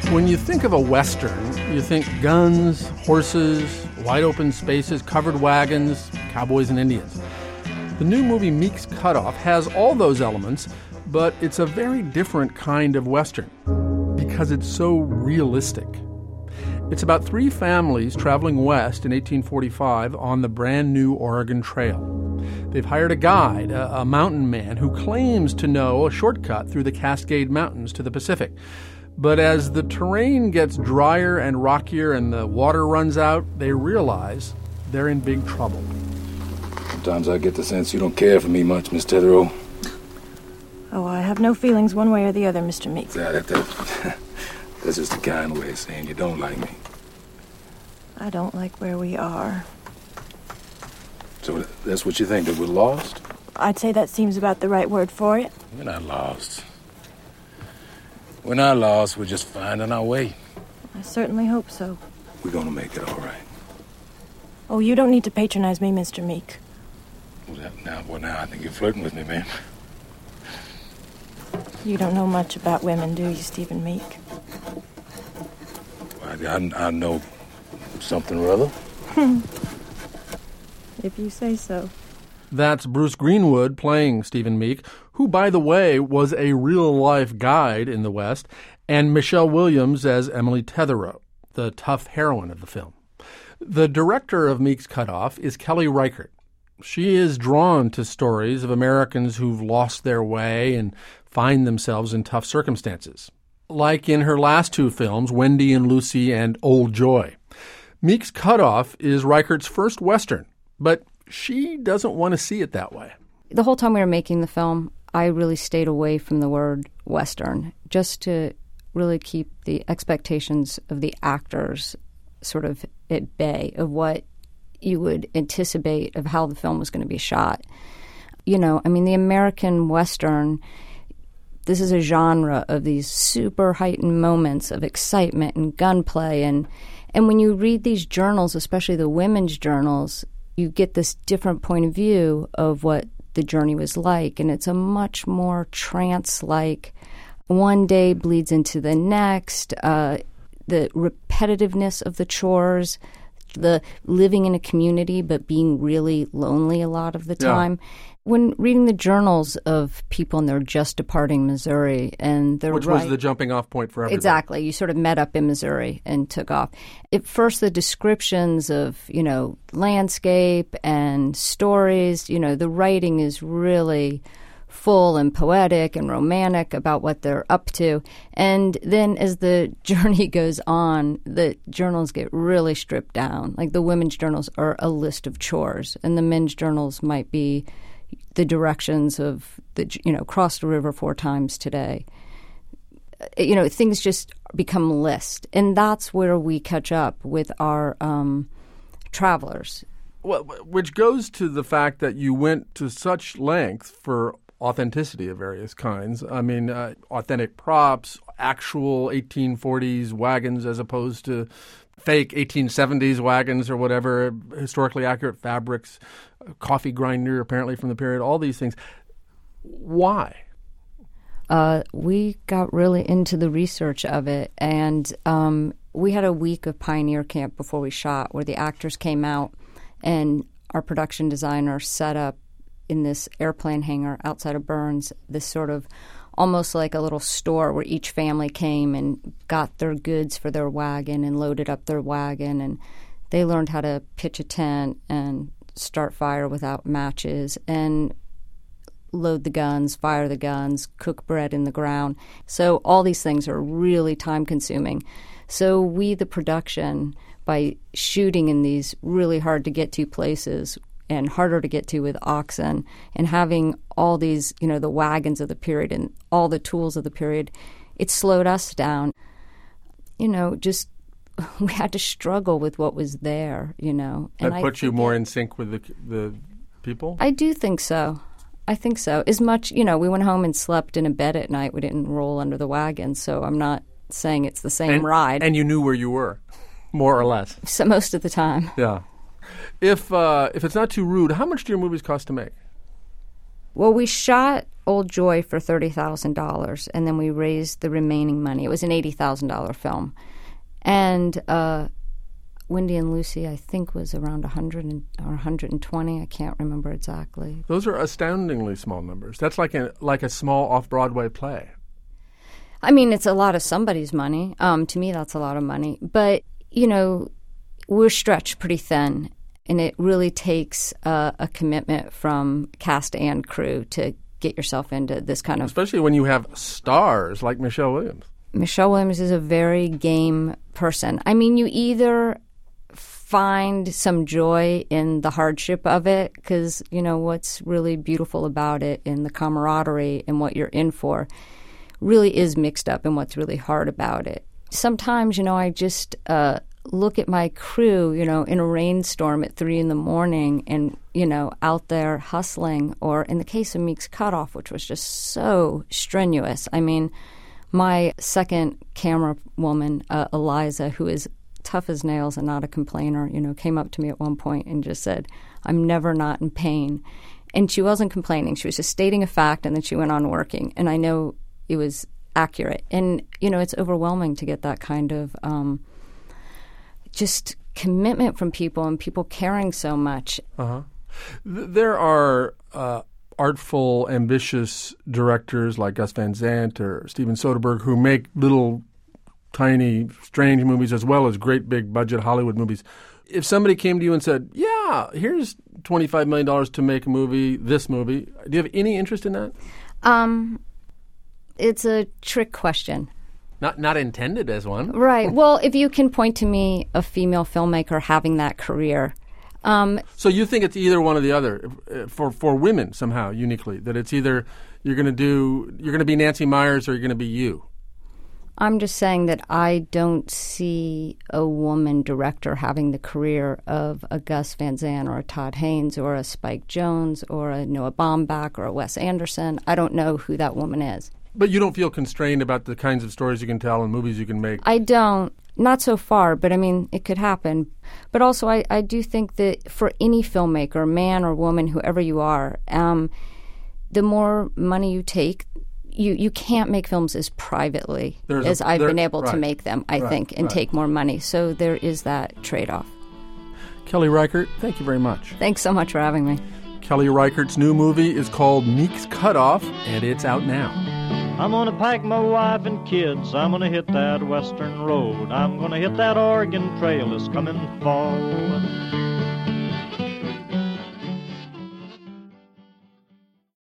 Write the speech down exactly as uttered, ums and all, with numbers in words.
When you think of a Western, you think guns, horses, wide open spaces, covered wagons, cowboys and Indians. The new movie Meek's Cutoff has all those elements, but it's a very different kind of Western because it's so realistic. It's about three families traveling west in eighteen forty-five on the brand new Oregon Trail. They've hired a guide, a, a mountain man, who claims to know a shortcut through the Cascade Mountains to the Pacific. But as the terrain gets drier and rockier and the water runs out, they realize they're in big trouble. Sometimes I get the sense you don't care for me much, Miss Tetherow. Oh, I have no feelings one way or the other, Mister Meek. Yeah, that, that, that's just a kind way of saying you don't like me. I don't like where we are. So that's what you think, that we're lost? I'd say that seems about the right word for it. We're not lost. We're not lost, we're just finding our way. I certainly hope so. We're gonna make it all right. Oh, you don't need to patronize me, Mister Meek. Well, that, now, well, now I think you're flirting with me, ma'am. You don't know much about women, do you, Stephen Meek? Well, I, I know something or other. If you say so. That's Bruce Greenwood playing Stephen Meek, who, by the way, was a real-life guide in the West, and Michelle Williams as Emily Tetherow, the tough heroine of the film. The director of Meek's Cutoff is Kelly Reichardt. She is drawn to stories of Americans who've lost their way and find themselves in tough circumstances, like in her last two films, Wendy and Lucy and Old Joy. Meek's Cutoff is Reichardt's first Western, but she doesn't want to see it that way. The whole time we were making the film, I really stayed away from the word Western, just to really keep the expectations of the actors sort of at bay of what you would anticipate of how the film was going to be shot. You know, I mean, the American Western, this is a genre of these super heightened moments of excitement and gunplay. And, and when you read these journals, especially the women's journals, you get this different point of view of what the journey was like. And it's a much more trance-like, one day bleeds into the next, uh, the repetitiveness of the chores, the living in a community but being really lonely a lot of the time. Yeah. When reading the journals of people and they're just departing Missouri and they're Which right, was the jumping off point for everybody. Exactly. You sort of met up in Missouri and took off. At first, the descriptions of, you know, landscape and stories, you know, the writing is really full and poetic and romantic about what they're up to. And then as the journey goes on, the journals get really stripped down. Like the women's journals are a list of chores, and the men's journals might be the directions of, the you know, cross the river four times today. You know, things just become lists. And that's where we catch up with our um, travelers. Well, which goes to the fact that you went to such length for authenticity of various kinds. I mean, uh, authentic props, actual eighteen forties wagons as opposed to fake eighteen seventies wagons or whatever, historically accurate fabrics, coffee grinder apparently from the period, all these things. Why? Uh, we got really into the research of it, and um, we had a week of Pioneer Camp before we shot where the actors came out and our production designer set up in this airplane hangar outside of Burns, this sort of almost like a little store where each family came and got their goods for their wagon and loaded up their wagon, and they learned how to pitch a tent and start fire without matches and load the guns, fire the guns, cook bread in the ground. So all these things are really time-consuming. So we, the production, by shooting in these really hard-to-get-to places and harder to get to with oxen, and having all these, you know, the wagons of the period and all the tools of the period, it slowed us down. You know, just we had to struggle with what was there, you know. That and put you more in sync with the the people? I do think so. I think so. As much, you know, we went home and slept in a bed at night. We didn't roll under the wagon, so I'm not saying it's the same and, ride. And you knew where you were, more or less. So most of the time. Yeah. If uh, if it's not too rude, how much do your movies cost to make? Well, we shot Old Joy for thirty thousand dollars, and then we raised the remaining money. It was an eighty thousand dollars film. And uh, Wendy and Lucy, I think, was around one hundred or one hundred twenty. I can't remember exactly. Those are astoundingly small numbers. That's like a, like a small off-Broadway play. I mean, it's a lot of somebody's money. Um, to me, that's a lot of money. But, you know, we're stretched pretty thin, and it really takes uh, a commitment from cast and crew to get yourself into this kind of... Especially when you have stars like Michelle Williams. Michelle Williams is a very game person. I mean, you either find some joy in the hardship of it, because, you know, what's really beautiful about it and the camaraderie and what you're in for really is mixed up in what's really hard about it. Sometimes, you know, I just uh, look at my crew, you know, in a rainstorm at three in the morning and, you know, out there hustling. Or in the case of Meek's Cutoff, which was just so strenuous. I mean, my second camera woman, uh, Eliza, who is tough as nails and not a complainer, you know, came up to me at one point and just said, "I'm never not in pain." And she wasn't complaining. She was just stating a fact, and then she went on working. And I know it was accurate. And, you know, it's overwhelming to get that kind of um, just commitment from people and people caring so much. Uh-huh. Th- there are uh, artful, ambitious directors like Gus Van Sant or Steven Soderbergh who make little, tiny, strange movies as well as great big budget Hollywood movies. If somebody came to you and said, yeah, here's twenty-five million dollars to make a movie, this movie, do you have any interest in that? Um... It's a trick question. Not not intended as one. Right. Well, if you can point to me a female filmmaker having that career. Um, so you think it's either one or the other for for women somehow uniquely, that it's either you're going to do you're going to be Nancy Meyers or you're going to be you. I'm just saying that I don't see a woman director having the career of a Gus Van Sant or a Todd Haynes or a Spike Jonze or a Noah Baumbach or a Wes Anderson. I don't know who that woman is. But you don't feel constrained about the kinds of stories you can tell and movies you can make? I don't. Not so far, but I mean, it could happen. But also, I, I do think that for any filmmaker, man or woman, whoever you are, um, the more money you take, you, you can't make films as privately There's as i I've there, been able right, to make them, I right, think, and right. take more money. So there is that trade-off. Kelly Reichardt, thank you very much. Thanks so much for having me. Kelly Reichardt's new movie is called Meek's Cutoff, and it's out now. I'm gonna pack my wife and kids, I'm gonna hit that western road, I'm gonna hit that Oregon Trail this coming fall.